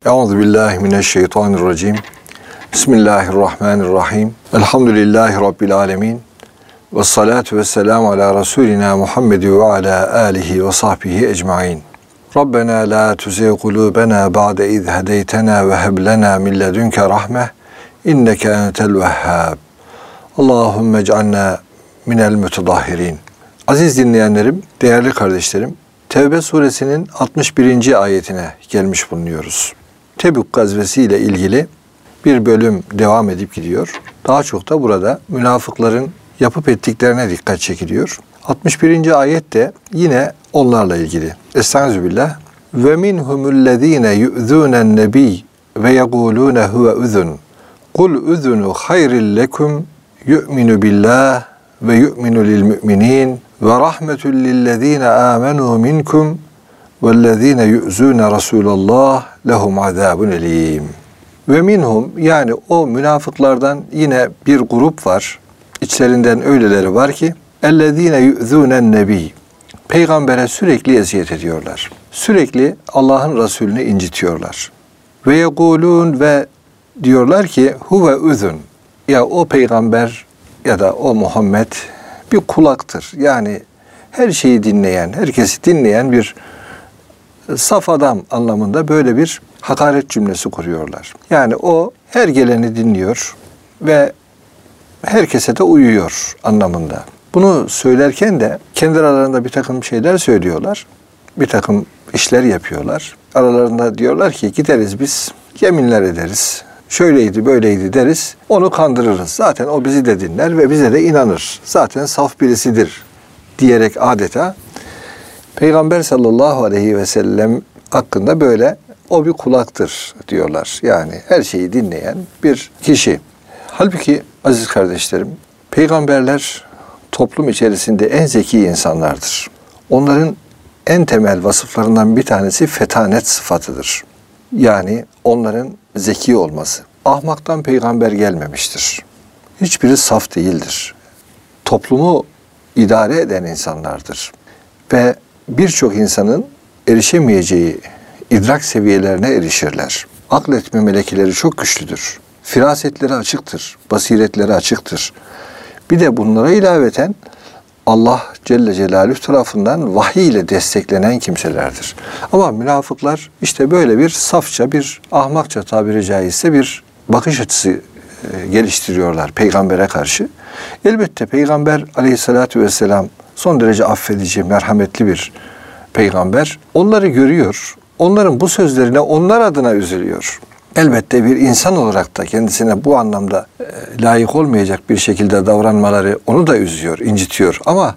Euzubillahimineşşeytanirracim. Bismillahirrahmanirrahim. Elhamdülillahi Rabbil alemin. Vessalatu vesselamu ala Resulina Muhammed ve ala alihi ve sahbihi ecmain. Rabbena la tuzigh kulubena ba'de iz hedeytena ve heb lena min ledunke rahme inneke entel vehhab. Allahumme ec'alna minel mütedahhirin. Aziz dinleyenlerim, değerli kardeşlerim, Tevbe suresinin 61. ayetine gelmiş bulunuyoruz. Tebük gazvesi ile ilgili bir bölüm devam edip gidiyor. Daha çok da burada münafıkların yapıp ettiklerine dikkat çekiliyor. 61. ayet de yine onlarla ilgili. Estağfirullah. Ve minhumullezine yu'zunen nebiy ve yegulun huve uzun. Kul uzunu hayril lekum yu'minu billah ve yu'minu lil mu'minin ve rahmetul lillezine amenu minkum vellezine yu'zune Resulallah lehum azabun elim. Ve minhum, yani o münafıklardan yine bir grup var. İçlerinden öyleleri var ki ellezine yu'zunen nebi. Peygambere sürekli eziyet ediyorlar. Sürekli Allah'ın Resulünü incitiyorlar. Ve yekulun, ve diyorlar ki huve uzun. Ya o peygamber ya da o Muhammed bir kulaktır. Yani her şeyi dinleyen, herkesi dinleyen bir saf adam anlamında böyle bir hakaret cümlesi kuruyorlar. Yani o her geleni dinliyor ve herkese de uyuyor anlamında. Bunu söylerken de kendi aralarında bir takım şeyler söylüyorlar. Bir takım işler yapıyorlar. Aralarında diyorlar ki gideriz biz, yeminler ederiz. Şöyleydi böyleydi deriz. Onu kandırırız. Zaten o bizi de dinler ve bize de inanır. Zaten saf birisidir diyerek adeta Peygamber sallallahu aleyhi ve sellem hakkında böyle o bir kulaktır diyorlar. Yani her şeyi dinleyen bir kişi. Halbuki aziz kardeşlerim, peygamberler toplum içerisinde en zeki insanlardır. Onların en temel vasıflarından bir tanesi fetanet sıfatıdır. Yani onların zeki olması. Ahmaktan peygamber gelmemiştir. Hiçbiri saf değildir. Toplumu idare eden insanlardır. Ve birçok insanın erişemeyeceği idrak seviyelerine erişirler. Akletme melekeleri çok güçlüdür. Firasetleri açıktır, basiretleri açıktır. Bir de bunlara ilaveten Allah Celle Celaluhu tarafından vahiy ile desteklenen kimselerdir. Ama münafıklar işte böyle bir safça, bir ahmakça tabiri caizse bir bakış açısı geliştiriyorlar peygambere karşı. Elbette peygamber aleyhissalatü vesselam son derece affedici, merhametli bir peygamber. Onları görüyor, onların bu sözlerine onlar adına üzülüyor. Elbette bir insan olarak da kendisine bu anlamda layık olmayacak bir şekilde davranmaları onu da üzüyor, incitiyor. Ama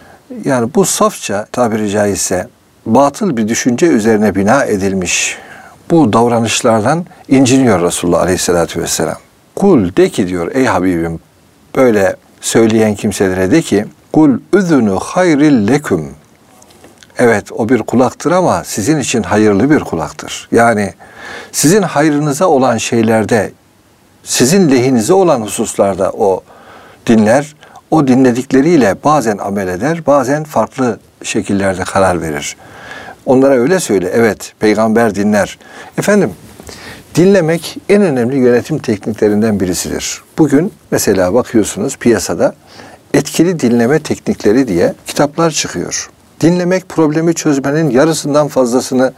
yani bu safça tabiri caizse batıl bir düşünce üzerine bina edilmiş bu davranışlardan inciniyor Resulullah Aleyhisselatü Vesselam. Kul, de ki diyor ey Habibim, böyle söyleyen kimselere de ki kul üzünü hayril leküm. Evet, o bir kulaktır ama sizin için hayırlı bir kulaktır. Yani sizin hayrınıza olan şeylerde, sizin lehinize olan hususlarda o dinler, o dinledikleriyle bazen amel eder, bazen farklı şekillerde karar verir. Onlara öyle söyle, evet peygamber dinler. Efendim, dinlemek en önemli yönetim tekniklerinden birisidir. Bugün mesela bakıyorsunuz piyasada etkili dinleme teknikleri diye kitaplar çıkıyor. Dinlemek problemi çözmenin yarısından fazlasını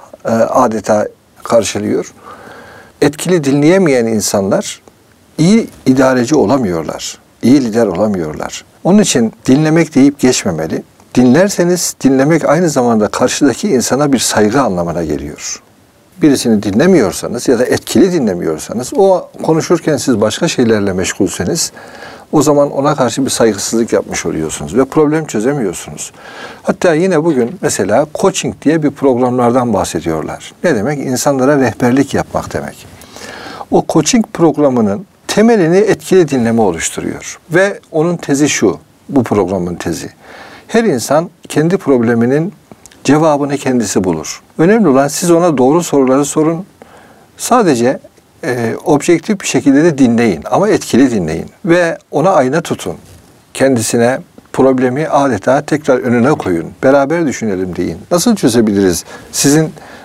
adeta karşılıyor. Etkili dinleyemeyen insanlar iyi idareci olamıyorlar. İyi lider olamıyorlar. Onun için dinlemek deyip geçmemeli. Dinlerseniz dinlemek aynı zamanda karşıdaki insana bir saygı anlamına geliyor. Birisini dinlemiyorsanız ya da etkili dinlemiyorsanız, o konuşurken siz başka şeylerle meşgulseniz o zaman ona karşı bir saygısızlık yapmış oluyorsunuz ve problem çözemiyorsunuz. Hatta yine bugün mesela coaching diye bir programlardan bahsediyorlar. Ne demek? İnsanlara rehberlik yapmak demek. O coaching programının temelini etkili dinleme oluşturuyor. Ve onun tezi şu, bu programın tezi. Her insan kendi probleminin cevabını kendisi bulur. Önemli olan siz ona doğru soruları sorun. Sadece objektif bir şekilde de dinleyin ama etkili dinleyin. Ve ona ayna tutun. Kendisine problemi adeta tekrar önüne koyun. Beraber düşünelim deyin. Nasıl çözebiliriz? Sizin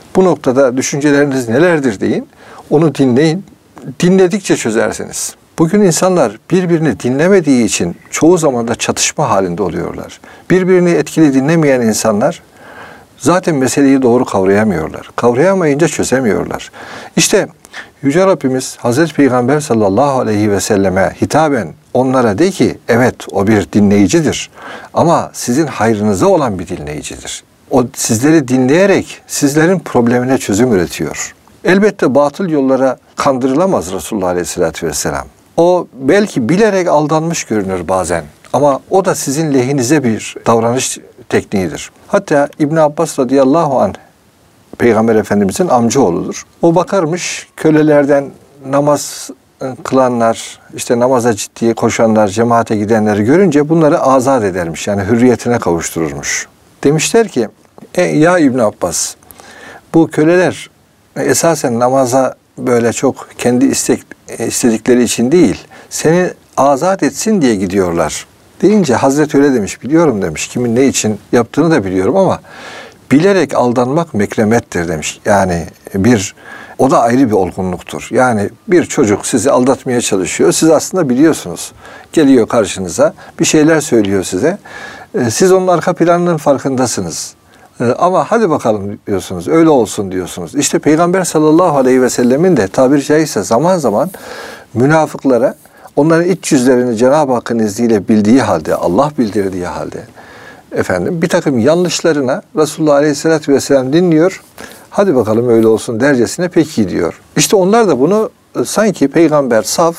Bu noktada düşünceleriniz nelerdir deyin. Onu dinleyin. Dinledikçe çözersiniz. Bugün insanlar birbirini dinlemediği için çoğu zaman da çatışma halinde oluyorlar. Birbirini etkili dinlemeyen insanlar zaten meseleyi doğru kavrayamıyorlar. Kavrayamayınca çözemiyorlar. İşte Yüce Rabbimiz Hazreti Peygamber sallallahu aleyhi ve selleme hitaben onlara de ki evet o bir dinleyicidir ama sizin hayrınıza olan bir dinleyicidir. O sizleri dinleyerek sizlerin problemine çözüm üretiyor. Elbette batıl yollara kandırılamaz Resulullah Aleyhisselatü Vesselam. O belki bilerek aldanmış görünür bazen ama o da sizin lehinize bir davranış tekniğidir. Hatta İbn Abbas radıyallahu anh Peygamber Efendimizin amcaoğludur. O bakarmış kölelerden namaz kılanlar, işte namaza ciddiye koşanlar, cemaate gidenleri görünce bunları azat edermiş. Yani hürriyetine kavuştururmuş. Demişler ki ya İbn Abbas bu köleler esasen namaza böyle çok kendi istedikleri için değil, seni azat etsin diye gidiyorlar. Deyince Hazreti öyle demiş, biliyorum demiş. Kimin ne için yaptığını da biliyorum ama bilerek aldanmak mekremettir demiş. Yani o da ayrı bir olgunluktur. Yani bir çocuk sizi aldatmaya çalışıyor. Siz aslında biliyorsunuz. Geliyor karşınıza, bir şeyler söylüyor size. Siz onun arka planının farkındasınız. Ama hadi bakalım diyorsunuz, öyle olsun diyorsunuz. İşte Peygamber sallallahu aleyhi ve sellemin de tabiri caizse zaman zaman münafıklara onların iç yüzlerini Cenab-ı Hakk'ın izniyle bildiği halde, Allah bildirdiği halde bir takım yanlışlarına Resulullah Aleyhisselatü Vesselam dinliyor. Hadi bakalım öyle olsun dercesine peki diyor. İşte onlar da bunu sanki peygamber saf,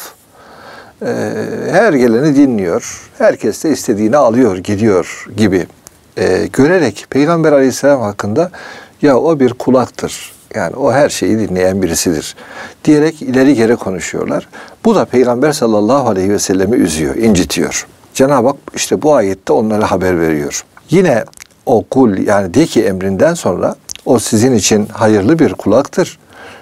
her geleni dinliyor. Herkes de istediğini alıyor, gidiyor gibi görerek Peygamber Aleyhisselam hakkında ya o bir kulaktır. Yani o her şeyi dinleyen birisidir diyerek ileri geri konuşuyorlar. Bu da Peygamber sallallahu aleyhi ve sellemi üzüyor, incitiyor. Cenab-ı Hak işte bu ayette onlara haber veriyor. Yine o kul yani de ki emrinden sonra o sizin için hayırlı bir kulaktır.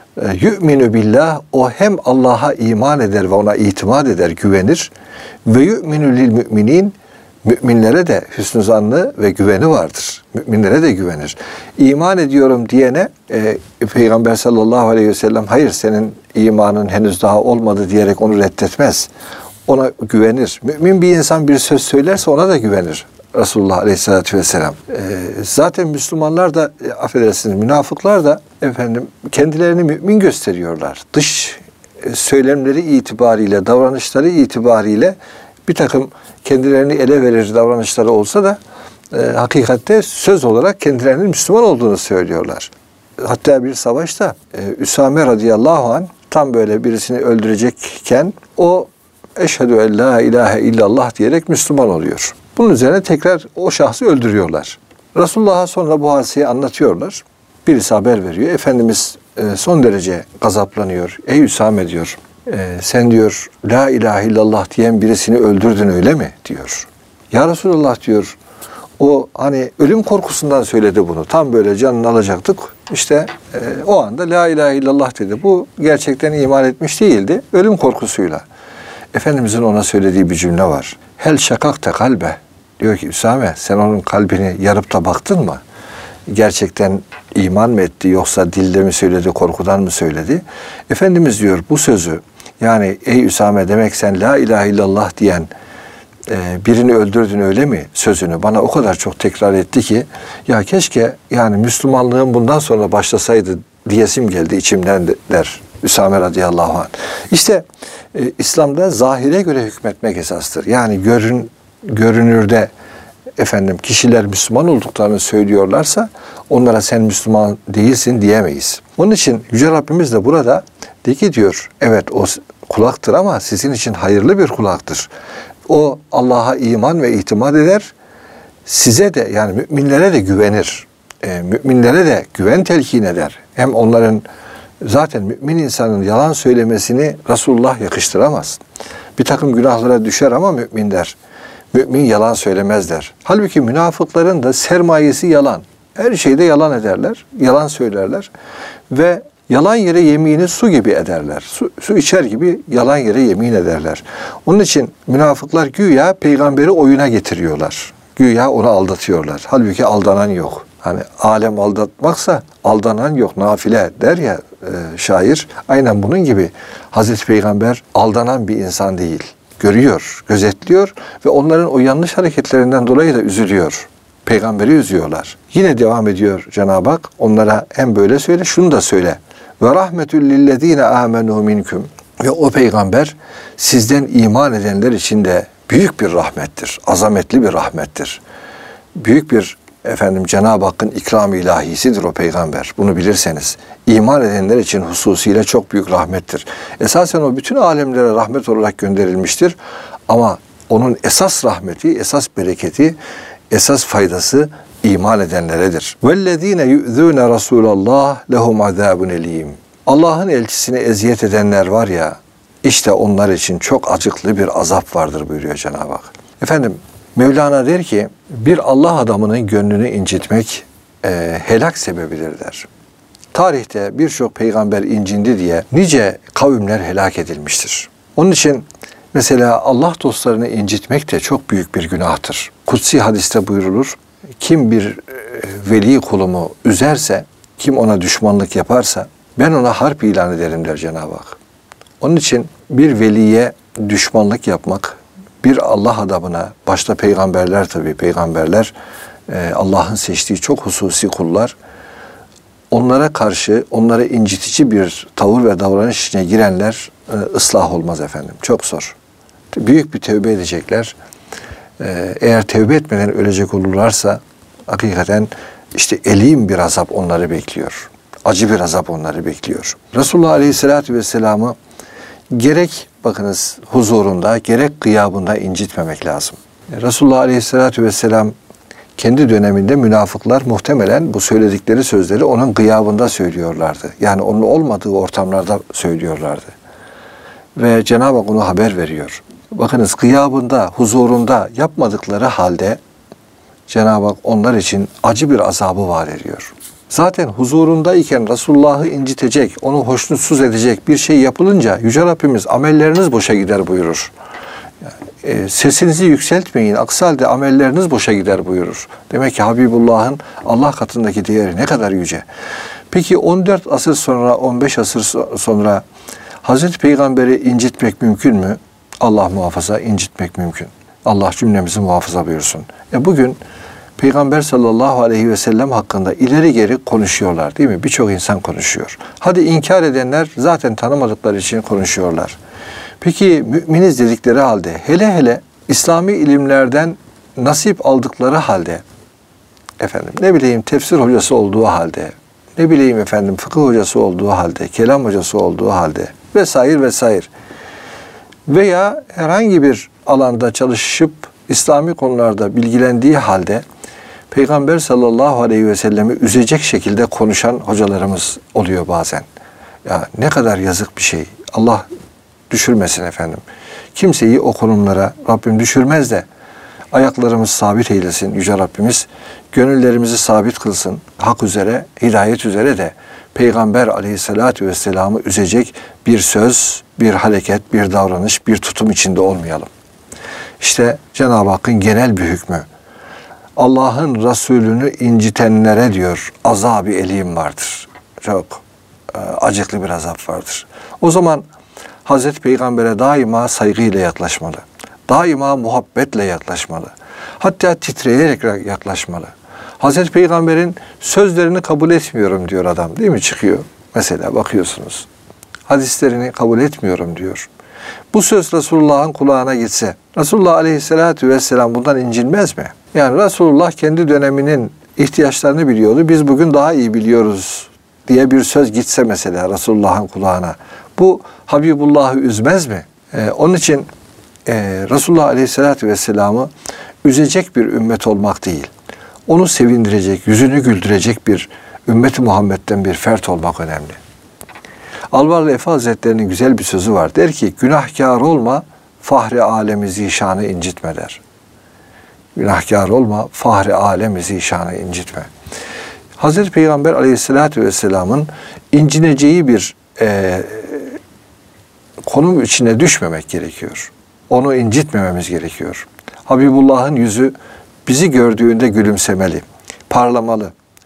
Yu'minu billah o hem Allah'a iman eder ve ona itimat eder, güvenir. Ve yu'minu lil müminin müminlere de hüsnü zannı ve güveni vardır. Müminlere de güvenir. İman ediyorum diyene Peygamber sallallahu aleyhi ve sellem hayır senin imanın henüz daha olmadı diyerek onu reddetmez. Ona güvenir. Mümin bir insan bir söz söylerse ona da güvenir. Resulullah Aleyhisselatü Vesselam. Zaten Müslümanlar da affedersiniz münafıklar da kendilerini mümin gösteriyorlar. Dış söylemleri itibariyle, davranışları itibariyle bir takım kendilerini ele verir davranışları olsa da hakikatte söz olarak kendilerinin Müslüman olduğunu söylüyorlar. Hatta bir savaşta Üsame radıyallahu anh tam böyle birisini öldürecekken o eşhedü en la ilahe illallah diyerek Müslüman oluyor. Bunun üzerine tekrar o şahsı öldürüyorlar. Resulullah'a sonra bu hadiseyi anlatıyorlar. Birisi haber veriyor. Efendimiz son derece gazaplanıyor. Ey Üsame diyor. Sen diyor la ilahe illallah diyen birisini öldürdün öyle mi diyor. Ya Resulullah diyor o hani ölüm korkusundan söyledi bunu. Tam böyle canını alacaktık. İşte o anda la ilahe illallah dedi. Bu gerçekten iman etmiş değildi. Ölüm korkusuyla. Efendimizin ona söylediği bir cümle var. Hel şakakte kalbe. Diyor ki Üsame sen onun kalbini yarıp da baktın mı? Gerçekten iman mı etti yoksa dilde mi söyledi, korkudan mı söyledi? Efendimiz diyor bu sözü yani ey Üsame demek sen la ilahe illallah diyen birini öldürdün öyle mi sözünü bana o kadar çok tekrar etti ki ya keşke yani Müslümanlığın bundan sonra başlasaydı diyesim geldi içimden der Üsame radıyallahu anh. İşte İslam'da zahire göre hükmetmek esastır. Yani görünürde kişiler Müslüman olduklarını söylüyorlarsa onlara sen Müslüman değilsin diyemeyiz. Onun için Yüce Rabbimiz de burada de ki diyor evet o kulaktır ama sizin için hayırlı bir kulaktır. O Allah'a iman ve itimat eder. Size de yani müminlere de güvenir. Müminlere de güven telkin eder. Hem onların zaten mümin insanın yalan söylemesini Resulullah yakıştıramaz. Bir takım günahlara düşer ama mümin der. Mümin yalan söylemez der. Halbuki münafıkların da sermayesi yalan. Her şeyde yalan ederler, yalan söylerler ve yalan yere yemini su gibi ederler. Su içer gibi yalan yere yemin ederler. Onun için münafıklar güya peygamberi oyuna getiriyorlar. Güya onu aldatıyorlar. Halbuki aldanan yok. Hani alem aldatmaksa aldanan yok, nafile der ya şair. Aynen bunun gibi Hazreti Peygamber aldanan bir insan değil. Görüyor, gözetliyor ve onların o yanlış hareketlerinden dolayı da üzülüyor. Peygamberi üzüyorlar. Yine devam ediyor Cenab-ı Hak. Onlara hem böyle söyle, şunu da söyle. Ve rahmetül lillezine amenu minkum. Ve o peygamber sizden iman edenler için de büyük bir rahmettir. Azametli bir rahmettir. Büyük bir Cenab-ı Hakk'ın ikram-ı ilahisidir o peygamber. Bunu bilirseniz. İman edenler için hususiyle çok büyük rahmettir. Esasen o bütün alemlere rahmet olarak gönderilmiştir. Ama onun esas rahmeti, esas bereketi, esas faydası iman edenleredir. وَالَّذ۪ينَ يُؤْذُونَ رَسُولَ اللّٰهِ لَهُمْ عَذَابٌ اَل۪يمٌ. Allah'ın elçisine eziyet edenler var ya, işte onlar için çok acıklı bir azap vardır buyuruyor Cenab-ı Hak. Mevlana der ki, bir Allah adamının gönlünü incitmek helak sebebidir der. Tarihte birçok peygamber incindi diye nice kavimler helak edilmiştir. Onun için mesela Allah dostlarını incitmek de çok büyük bir günahtır. Kutsi hadiste buyrulur, kim bir veli kulumu üzerse, kim ona düşmanlık yaparsa ben ona harp ilan ederim der Cenab-ı Hak. Onun için bir veliye düşmanlık yapmak, bir Allah adamına, başta peygamberler tabii, peygamberler Allah'ın seçtiği çok hususi kullar, onlara karşı, onlara incitici bir tavır ve davranış içine girenler ıslah olmaz efendim. Çok zor. Büyük bir tövbe edecekler. Eğer tövbe etmeden ölecek olurlarsa hakikaten işte elim bir azap onları bekliyor. Acı bir azap onları bekliyor. Resulullah Aleyhisselatü Vesselam'ı gerek bakınız huzurunda, gerek gıyabında incitmemek lazım. Resulullah Aleyhisselatü Vesselam kendi döneminde münafıklar muhtemelen bu söyledikleri sözleri onun gıyabında söylüyorlardı. Yani onun olmadığı ortamlarda söylüyorlardı. Ve Cenab-ı Hak onu haber veriyor. Bakınız gıyabında, huzurunda yapmadıkları halde Cenab-ı Hak onlar için acı bir azabı vaat ediyor. Zaten huzurundayken Resulullah'ı incitecek, onu hoşnutsuz edecek bir şey yapılınca Yüce Rabbimiz amelleriniz boşa gider buyurur. Sesinizi yükseltmeyin, aksi halde amelleriniz boşa gider buyurur. Demek ki Habibullah'ın Allah katındaki değeri ne kadar yüce. Peki 14 asır sonra, 15 asır sonra Hazreti Peygamber'i incitmek mümkün mü? Allah muhafaza, incitmek mümkün. Allah cümlemizi muhafaza buyursun. Bugün Peygamber sallallahu aleyhi ve sellem hakkında ileri geri konuşuyorlar değil mi? Birçok insan konuşuyor. Hadi inkar edenler zaten tanımadıkları için konuşuyorlar. Peki müminiz dedikleri halde, hele hele İslami ilimlerden nasip aldıkları halde, tefsir hocası olduğu halde, fıkıh hocası olduğu halde, kelam hocası olduğu halde vesaire veya herhangi bir alanda çalışıp İslami konularda bilgilendiği halde Peygamber sallallahu aleyhi ve sellemi üzecek şekilde konuşan hocalarımız oluyor bazen. Ya ne kadar yazık bir şey. Allah düşürmesin efendim. Kimseyi o konumlara Rabbim düşürmez de ayaklarımız sabit eylesin Yüce Rabbimiz. Gönüllerimizi sabit kılsın. Hak üzere, hidayet üzere de Peygamber aleyhissalatü vesselam'ı üzecek bir söz, bir hareket, bir davranış, bir tutum içinde olmayalım. İşte Cenab-ı Hakk'ın genel bir hükmü. Allah'ın Resulünü incitenlere diyor azab-ı elim vardır. Çok acıklı bir azap vardır. O zaman Hazreti Peygamber'e daima saygıyla yaklaşmalı. Daima muhabbetle yaklaşmalı. Hatta titreyerek yaklaşmalı. Hazreti Peygamber'in sözlerini kabul etmiyorum diyor adam değil mi? Çıkıyor. Mesela bakıyorsunuz. Hadislerini kabul etmiyorum diyor. Bu söz Resulullah'ın kulağına gitse, Resulullah Aleyhisselatü Vesselam bundan incinmez mi? Yani Resulullah kendi döneminin ihtiyaçlarını biliyordu. Biz bugün daha iyi biliyoruz diye bir söz gitse mesela Resulullah'ın kulağına. Bu Habibullah'ı üzmez mi? Onun için Resulullah Aleyhisselatü Vesselam'ı üzecek bir ümmet olmak değil, onu sevindirecek, yüzünü güldürecek bir ümmet-i Muhammed'den bir fert olmak önemli. Alvarlı Efe Hazretleri'nin güzel bir sözü var. Der ki, günahkar olma, fahri alemi zişanı incitme der. Günahkar olma, fahri alemi zişanı incitme. Hazreti Peygamber Aleyhisselatü Vesselam'ın incineceği bir konum içine düşmemek gerekiyor. Onu incitmememiz gerekiyor. Habibullah'ın yüzü bizi gördüğünde gülümsemeli, parlamalı.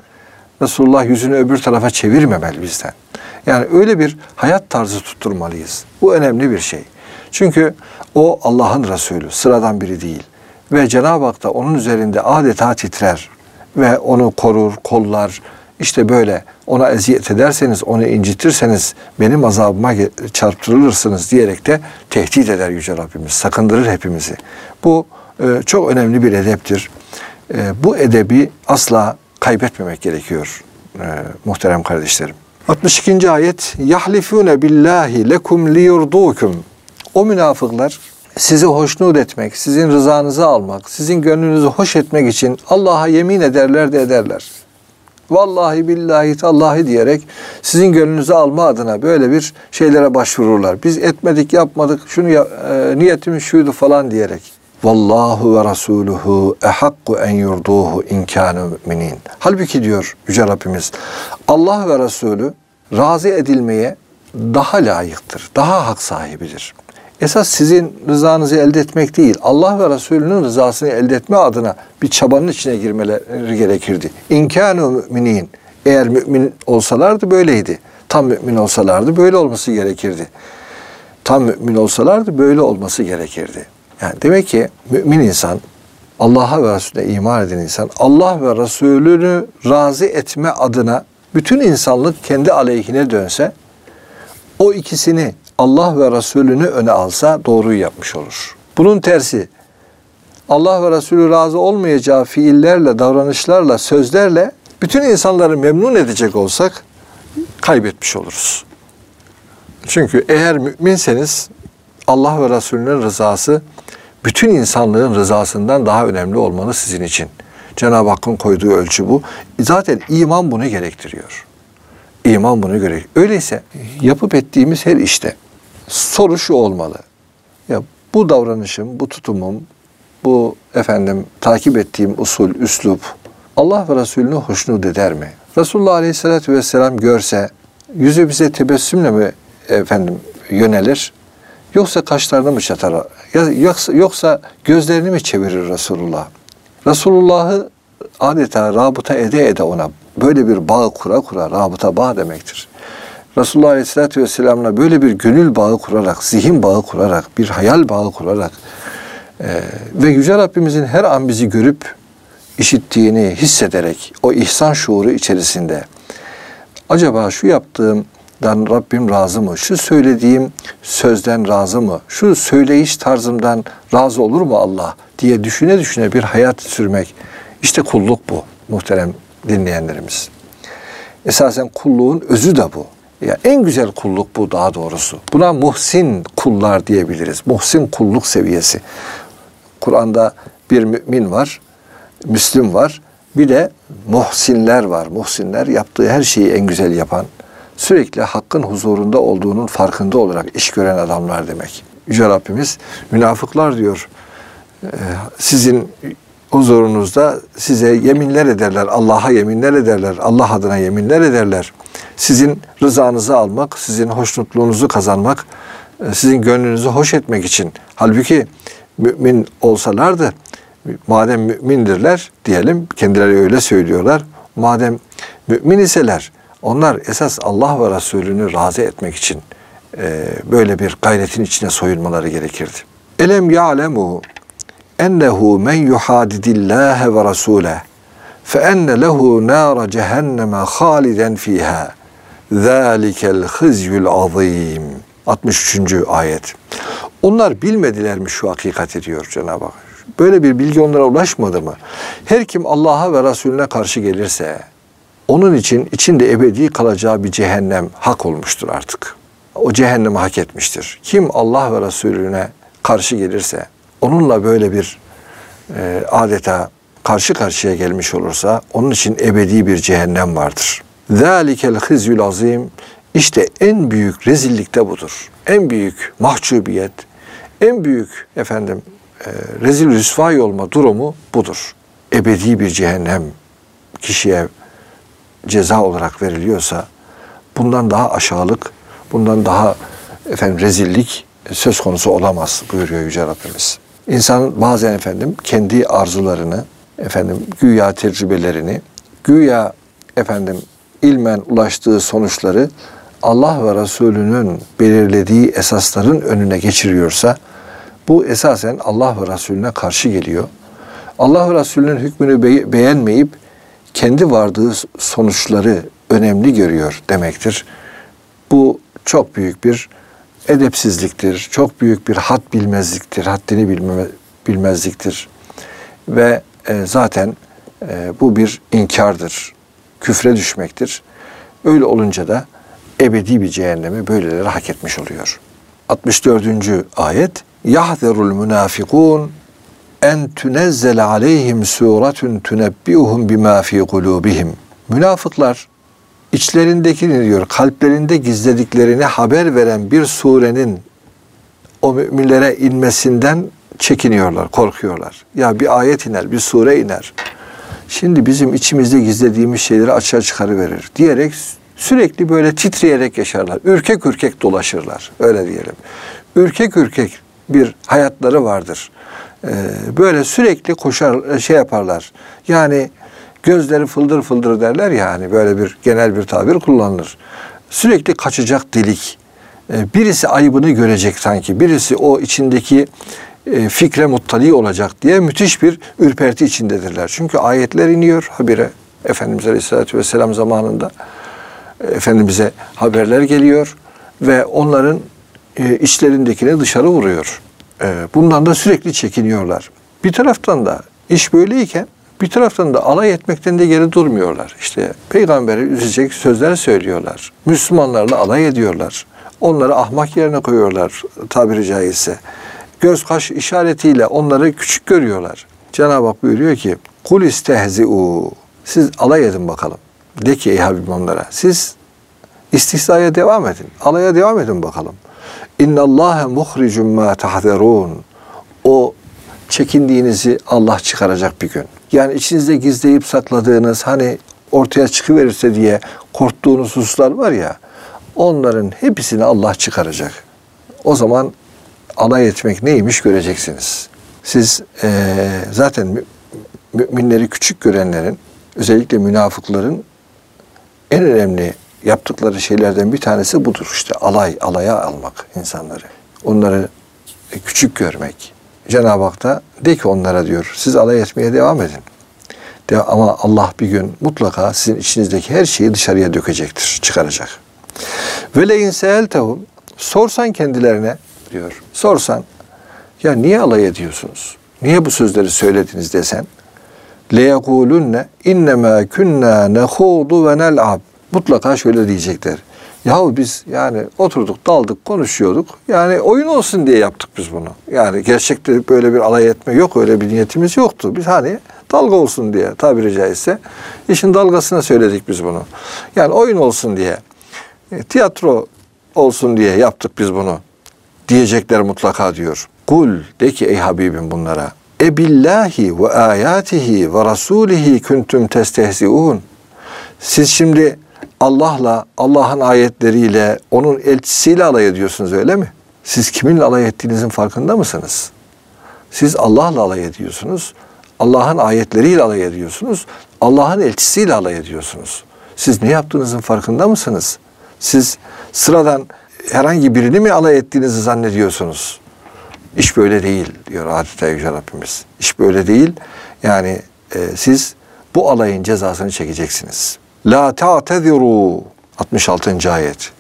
Resulullah yüzünü öbür tarafa çevirmemeli bizden. Yani öyle bir hayat tarzı tutturmalıyız. Bu önemli bir şey. Çünkü o Allah'ın Resulü, sıradan biri değil. Ve Cenab-ı Hak da onun üzerinde adeta titrer ve onu korur, kollar. İşte böyle ona eziyet ederseniz, onu incitirseniz benim azabıma çarptırılırsınız diyerek de tehdit eder Yüce Rabbimiz. Sakındırır hepimizi. Bu çok önemli bir edeptir. Bu edebi asla kaybetmemek gerekiyor muhterem kardeşlerim. 62. ayet yahlifune billahi lekum liyurdukum. O münafıklar sizi hoşnut etmek, sizin rızanızı almak, sizin gönlünüzü hoş etmek için Allah'a yemin ederler de ederler. Vallahi billahi tallahi diyerek sizin gönlünüzü alma adına böyle bir şeylere başvururlar. Biz etmedik, yapmadık, şunu niyetimiz şuydu falan diyerek. Vallahu ve rasuluhu ehakku en yurduhu in kanu müminin. Halbuki diyor Yüce Rabbimiz, Allah ve Resulü razı edilmeye daha layıktır, daha hak sahibidir. Esas sizin rızanızı elde etmek değil, Allah ve Resulünün rızasını elde etme adına bir çabanın içine girmeleri gerekirdi. İn kanu müminin. Eğer mümin olsalardı böyleydi. Tam mümin olsalardı böyle olması gerekirdi. Tam mümin olsalardı böyle olması gerekirdi. Yani demek ki mümin insan, Allah'a ve Resulüne iman eden insan, Allah ve Resulünü razı etme adına bütün insanlık kendi aleyhine dönse, o ikisini Allah ve Resulünü öne alsa doğruyu yapmış olur. Bunun tersi, Allah ve Resulü razı olmayacağı fiillerle, davranışlarla, sözlerle bütün insanları memnun edecek olsak kaybetmiş oluruz. Çünkü eğer müminseniz Allah ve Resulünün rızası bütün insanlığın rızasından daha önemli olmalı sizin için. Cenab-ı Hakk'ın koyduğu ölçü bu. Zaten iman bunu gerektiriyor. İman bunu gerektiriyor. Öyleyse yapıp ettiğimiz her işte soru şu olmalı. Ya bu davranışım, bu tutumum, bu takip ettiğim usul, üslup Allah ve Resulünü hoşnut eder mi? Resulullah Aleyhisselatü Vesselam görse yüzü bize tebessümle mi yönelir? Yoksa kaşlarını mı çatar? Yoksa gözlerini mi çevirir Resulullah? Resulullah'ı adeta rabıta ede ona böyle bir bağ kura, rabıta bağ demektir. Resulullah Aleyhisselatü Vesselam'la böyle bir gönül bağı kurarak, zihin bağı kurarak, bir hayal bağı kurarak ve Yüce Rabbimizin her an bizi görüp işittiğini hissederek o ihsan şuuru içerisinde acaba şu yaptığımdan Rabbim razı mı? Şu söylediğim sözden razı mı? Şu söyleyiş tarzımdan razı olur mu Allah diye düşüne düşüne bir hayat sürmek. İşte kulluk bu muhterem dinleyenlerimiz. Esasen kulluğun özü de bu. Ya en güzel kulluk bu daha doğrusu. Buna muhsin kullar diyebiliriz. Muhsin kulluk seviyesi. Kur'an'da bir mümin var, Müslüm var. Bir de muhsinler var. Muhsinler yaptığı her şeyi en güzel yapan, sürekli hakkın huzurunda olduğunun farkında olarak iş gören adamlar demek. Yüce Rabbimiz münafıklar diyor. Sizin huzurunuzda size yeminler ederler, Allah'a yeminler ederler, Allah adına yeminler ederler. Sizin rızanızı almak, sizin hoşnutluğunuzu kazanmak, sizin gönlünüzü hoş etmek için. Halbuki mümin olsalardı, madem mümindirler diyelim, kendileri öyle söylüyorlar. Madem mümin iseler, onlar esas Allah ve Resulünü razı etmek için böyle bir gayretin içine soyunmaları gerekirdi. Elem ya'lemu ennehu men yuhadidillâhe ve rasûleh fe enne lehu nâra cehenneme hâliden fîhâ zâlikel hızyul azîm. 63. ayet. Onlar bilmediler mi şu hakikati diyor Cenab-ı Hak. Böyle bir bilgi onlara ulaşmadı mı? Her kim Allah'a ve Resulüne karşı gelirse onun için içinde ebedi kalacağı bir cehennem hak olmuştur artık. O cehennemi hak etmiştir. Kim Allah ve Resulüne karşı gelirse, onunla böyle bir adeta karşı karşıya gelmiş olursa onun için ebedi bir cehennem vardır. ذَٰلِكَ الْخِزْيُ الْعَظِيمِ. İşte en büyük rezillik de budur. En büyük mahcubiyet, en büyük rezil rüsvay olma durumu budur. Ebedi bir cehennem kişiye ceza olarak veriliyorsa bundan daha aşağılık, bundan daha rezillik söz konusu olamaz buyuruyor Yüce Rabbimiz. İnsan bazen kendi arzularını, güya tecrübelerini, güya ilmen ulaştığı sonuçları Allah ve Resulünün belirlediği esasların önüne geçiriyorsa bu esasen Allah ve Resulüne karşı geliyor. Allah ve Resulünün hükmünü beğenmeyip kendi vardığı sonuçları önemli görüyor demektir. Bu çok büyük bir edepsizliktir, çok büyük bir had bilmezliktir, haddini bilmezliktir. Ve zaten bu bir inkardır, küfre düşmektir. Öyle olunca da ebedi bir cehennemi böyleleri hak etmiş oluyor. 64. ayet yahzerul münafikun en tunezzele aleyhim suretun tunebbiuhum bima fi kulubihim. Münafıklar içlerindekini diyor, kalplerinde gizlediklerini haber veren bir surenin o müminlere inmesinden çekiniyorlar, korkuyorlar. Ya bir ayet iner, bir sure iner. Şimdi bizim içimizde gizlediğimiz şeyleri açığa çıkarıverir diyerek sürekli böyle titreyerek yaşarlar. Ürkek ürkek dolaşırlar. Öyle diyelim. Ürkek ürkek bir hayatları vardır. Böyle sürekli koşar, yaparlar. Yani gözleri fıldır fıldır derler ya, hani böyle bir genel bir tabir kullanılır. Sürekli kaçacak delik. Birisi ayıbını görecek sanki. Birisi o içindeki fikre muttali olacak diye müthiş bir ürperti içindedirler. Çünkü ayetler iniyor habire. Efendimiz Aleyhisselatü Vesselam zamanında Efendimiz'e haberler geliyor ve onların içlerindekini dışarı vuruyor. Bundan da sürekli çekiniyorlar. Bir taraftan da iş böyleyken bir taraftan da alay etmekten de geri durmuyorlar. İşte peygamberi üzecek sözler söylüyorlar. Müslümanlarla alay ediyorlar. Onları ahmak yerine koyuyorlar tabiri caizse. Göz kaş işaretiyle onları küçük görüyorlar. Cenab-ı Hak buyuruyor ki kul istehzi'u, siz alay edin bakalım. De ki ey Habibim onlara, siz istihzaya devam edin. Alaya devam edin bakalım. İnnallâhe muhricun mâ tahzerûn. O çekindiğinizi Allah çıkaracak bir gün. Yani içinizde gizleyip sakladığınız, hani ortaya çıkıverirse diye korktuğunuz hususlar var ya, onların hepsini Allah çıkaracak. O zaman alay etmek neymiş göreceksiniz. Siz zaten müminleri küçük görenlerin, özellikle münafıkların en önemli yaptıkları şeylerden bir tanesi budur. İşte alaya almak insanları. Onları küçük görmek. Cenab-ı Hak da de ki onlara diyor, siz alay etmeye devam edin. Ama Allah bir gün mutlaka sizin içinizdeki her şeyi dışarıya dökecektir, çıkaracak. Ve le inseeltehum, sorsan kendilerine diyor. Sorsan, ya niye alay ediyorsunuz? Niye bu sözleri söylediniz desen, leyekulunne innemâ künnâ nehudu ve nel'ab. Mutlaka şöyle diyecekler. Yahu biz yani oturduk, daldık, konuşuyorduk. Yani oyun olsun diye yaptık biz bunu. Yani gerçekte böyle bir alay etme yok, öyle bir niyetimiz yoktu. Biz hani dalga olsun diye tabiri caizse işin dalgasına söyledik biz bunu. Yani oyun olsun diye, tiyatro olsun diye yaptık biz bunu diyecekler mutlaka diyor. Kul, de ki ey Habibim bunlara, ebillahi ve ayatihi ve rasulihi kuntum testehziun. Siz şimdi Allah'la, Allah'ın ayetleriyle, onun elçisiyle alay ediyorsunuz, öyle mi? Siz kiminle alay ettiğinizin farkında mısınız? Siz Allah'la alay ediyorsunuz, Allah'ın ayetleriyle alay ediyorsunuz, Allah'ın elçisiyle alay ediyorsunuz. Siz ne yaptığınızın farkında mısınız? Siz sıradan herhangi birini mi alay ettiğinizi zannediyorsunuz? İş böyle değil diyor adeta Yüce Rabbimiz. İş böyle değil. Yani siz bu alayın cezasını çekeceksiniz. La ta'teziru 66. ayet.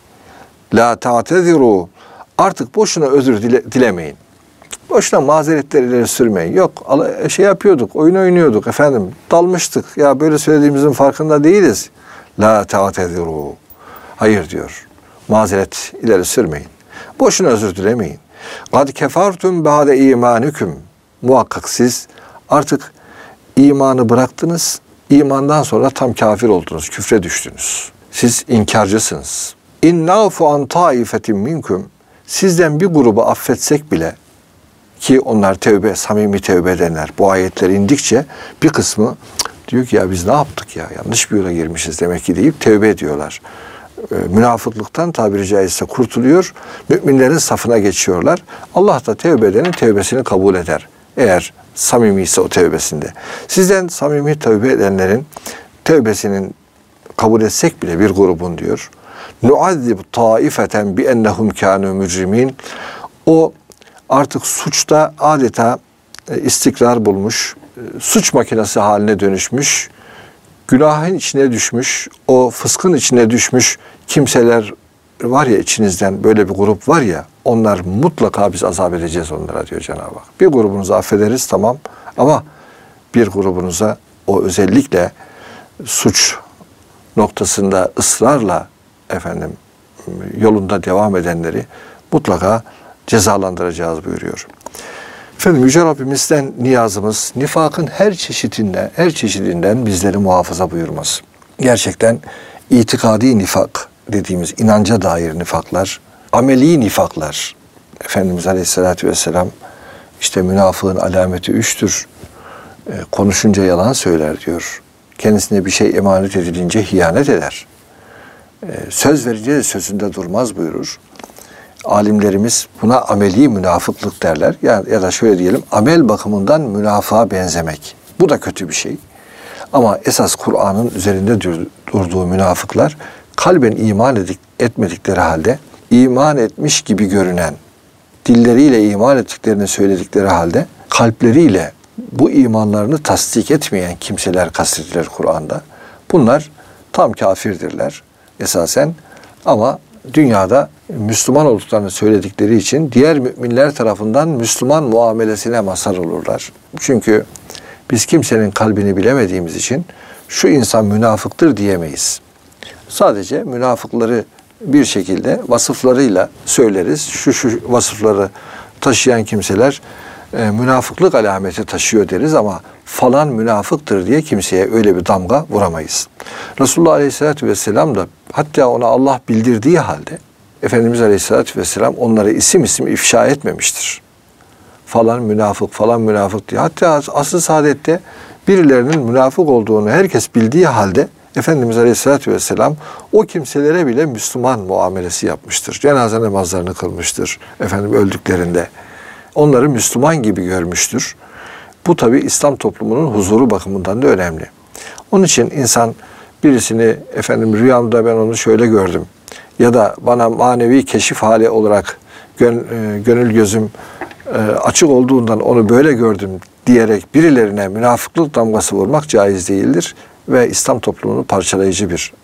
La ta'teziru, artık boşuna özür dilemeyin. Boşuna mazeretler ileri sürmeyin. Yok yapıyorduk, oyun oynuyorduk efendim. Dalmıştık. Ya böyle söylediğimizin farkında değiliz. La ta'teziru. Hayır diyor. Mazeret ileri sürmeyin. Boşuna özür dilemeyin. Kad kefartum ba'de imanüküm. Muhakkak siz artık imanı bıraktınız. İmandan sonra tam kafir oldunuz, küfre düştünüz. Siz inkarcısınız. İnnâfu an taifetin minkum. Sizden bir grubu affetsek bile, ki onlar tevbe, samimi tevbe edenler, bu ayetler indikçe bir kısmı diyor ki ya biz ne yaptık ya, yanlış bir yola girmişiz demek ki deyip tevbe ediyorlar. Münafıklıktan tabiri caizse kurtuluyor, müminlerin safına geçiyorlar. Allah da tevbe edenin tevbesini kabul ise eğer samimi ise o tevbesinde. Sizden samimi tevbe edenlerin tevbesinin kabul etsek bile bir grubun diyor. Nuazzib taifeten bi ennehum kanu mücrimin. O artık suçta adeta istikrar bulmuş, suç makinesi haline dönüşmüş, günahın içine düşmüş, o fıskın içine düşmüş kimseler var ya, içinizden böyle bir grup var ya, onlar mutlaka biz azap edeceğiz onlara diyor Cenab-ı Hak. Bir grubunuzu affederiz tamam, ama bir grubunuza o özellikle suç noktasında ısrarla yolunda devam edenleri mutlaka cezalandıracağız buyuruyor. Efendim Yüce Rabbimizden niyazımız nifakın her çeşidinden bizleri muhafaza buyurması. Gerçekten itikadi nifak dediğimiz inanca dair nifaklar, ameli nifaklar. Efendimiz Aleyhisselatü Vesselam işte münafığın alameti 3'tür. Konuşunca yalan söyler diyor. Kendisine bir şey emanet edilince hiyanet eder. Söz verince de sözünde durmaz buyurur. Alimlerimiz buna ameli münafıklık derler. Ya da şöyle diyelim, amel bakımından münafığa benzemek. Bu da kötü bir şey. Ama esas Kur'an'ın üzerinde durduğu münafıklar kalben iman etmedikleri halde iman etmiş gibi görünen, dilleriyle iman ettiklerini söyledikleri halde kalpleriyle bu imanlarını tasdik etmeyen kimseler kastedilir Kur'an'da. Bunlar tam kafirdirler esasen, ama dünyada Müslüman olduklarını söyledikleri için diğer müminler tarafından Müslüman muamelesine mazhar olurlar. Çünkü biz kimsenin kalbini bilemediğimiz için şu insan münafıktır diyemeyiz. Sadece münafıkları bir şekilde vasıflarıyla söyleriz. Şu vasıfları taşıyan kimseler münafıklık alameti taşıyor deriz, ama falan münafıktır diye kimseye öyle bir damga vuramayız. Resulullah Aleyhisselatü Vesselam da hatta ona Allah bildirdiği halde Efendimiz Aleyhisselatü Vesselam onları isim isim ifşa etmemiştir. Falan münafık diye. Hatta asr-ı saadette birilerinin münafık olduğunu herkes bildiği halde Efendimiz Aleyhisselatü Vesselam o kimselere bile Müslüman muamelesi yapmıştır. Cenaze namazlarını kılmıştır öldüklerinde. Onları Müslüman gibi görmüştür. Bu tabi İslam toplumunun huzuru bakımından da önemli. Onun için insan birisini rüyamda ben onu şöyle gördüm ya da bana manevi keşif hali olarak gönül gözüm açık olduğundan onu böyle gördüm diyerek birilerine münafıklık damgası vurmak caiz değildir ve İslam toplumunu parçalayıcı bir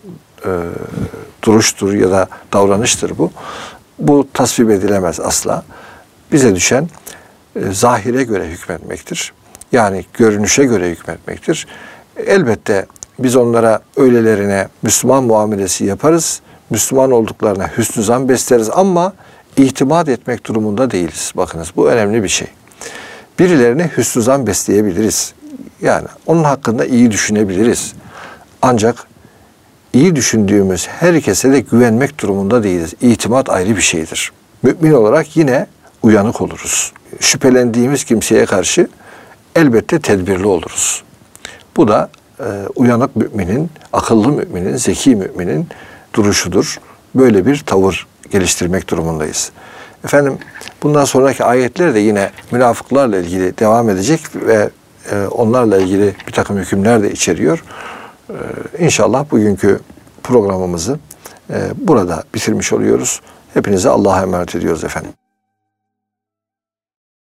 duruştur ya da davranıştır bu. Bu tasvip edilemez asla. Bize düşen zahire göre hükmetmektir. Yani görünüşe göre hükmetmektir. Elbette biz onlara öylelerine Müslüman muamelesi yaparız. Müslüman olduklarına hüsnü zan besleriz ama itimat etmek durumunda değiliz. Bakınız, bu önemli bir şey. Birilerine hüsnü zan besleyebiliriz. Yani onun hakkında iyi düşünebiliriz. Ancak iyi düşündüğümüz herkese de güvenmek durumunda değiliz. İtimat ayrı bir şeydir. Mümin olarak yine uyanık oluruz. Şüphelendiğimiz kimseye karşı elbette tedbirli oluruz. Bu da uyanık müminin, akıllı müminin, zeki müminin duruşudur. Böyle bir tavır geliştirmek durumundayız. Bundan sonraki ayetler de yine münafıklarla ilgili devam edecek ve onlarla ilgili bir takım hükümler de içeriyor. İnşallah bugünkü programımızı burada bitirmiş oluyoruz. Hepinize Allah'a emanet ediyoruz efendim.